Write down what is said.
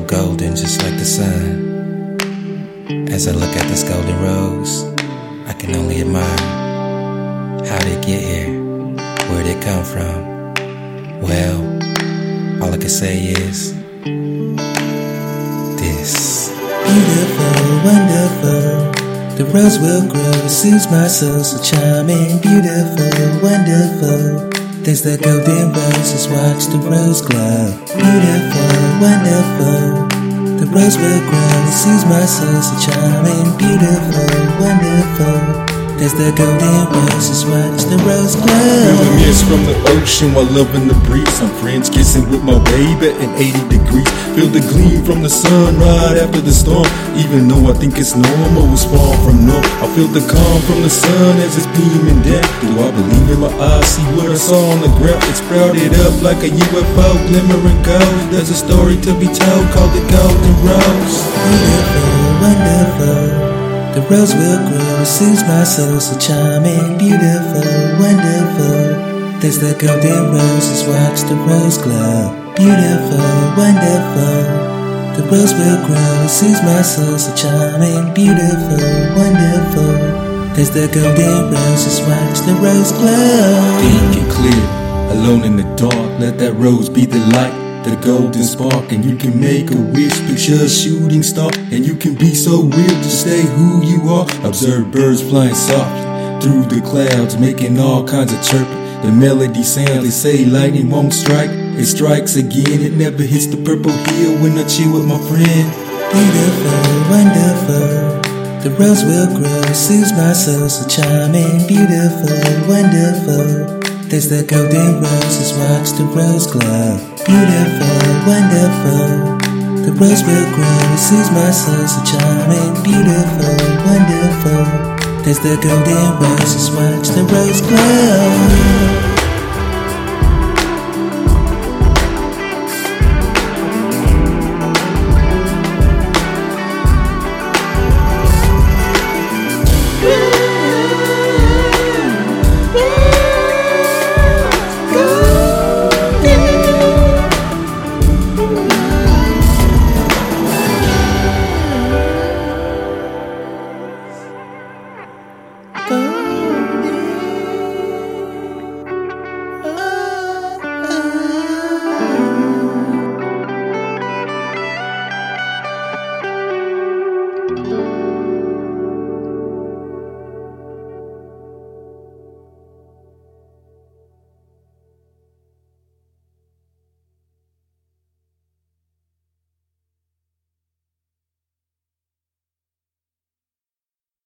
golden just like the sun. As I look at this golden rose, I can only admire how they get here, where they come from. Well, all I can say is this. Beautiful, wonderful, the rose will grow, it soothes my soul, so charming. Beautiful, wonderful, there's the golden roses, watch the rose glow. Beautiful, wonderful, the rose will grow, it soothes my soul, so charming. Beautiful, wonderful, there's the golden roses, watch the rose glow. Feel the mist from the ocean while loving the breeze. I'm French kissing with my baby at 80 degrees. Feel the gleam from the sun right after the storm. Even though I think it's normal, it's far from normal. I feel the calm from the sun as it's beaming down. Do I believe in my eyes? See what I saw on the ground? It's sprouted up like a UFO, glimmering gold. There's a story to be told called the Golden Rose. Beautiful, wonderful, the rose will grow, it soothes my soul, so charming. Beautiful, wonderful, there's the golden roses, watch the rose glow. Beautiful, wonderful, the rose will grow, it soothes my soul, so charming. Beautiful, wonderful, there's the golden roses, watch the rose glow. Pink and clear, alone in the dark, let that rose be the light, the golden spark. And you can make a wish, picture a shooting star. And you can be so real, just stay who you are. Observe birds flying softly through the clouds, making all kinds of chirping. The melody sounds, they say lightning won't strike, it strikes again. It never hits the purple hill when I chill with my friend. Beautiful, wonderful, the rose will grow, it soothes my soul, so charming. Beautiful, wonderful, there's the golden roses, watch the rose glow. Beautiful, wonderful, the rose will grow, it soothes my soul, so charming. Beautiful, wonderful, there's the golden roses, watch the rose glow. Golden.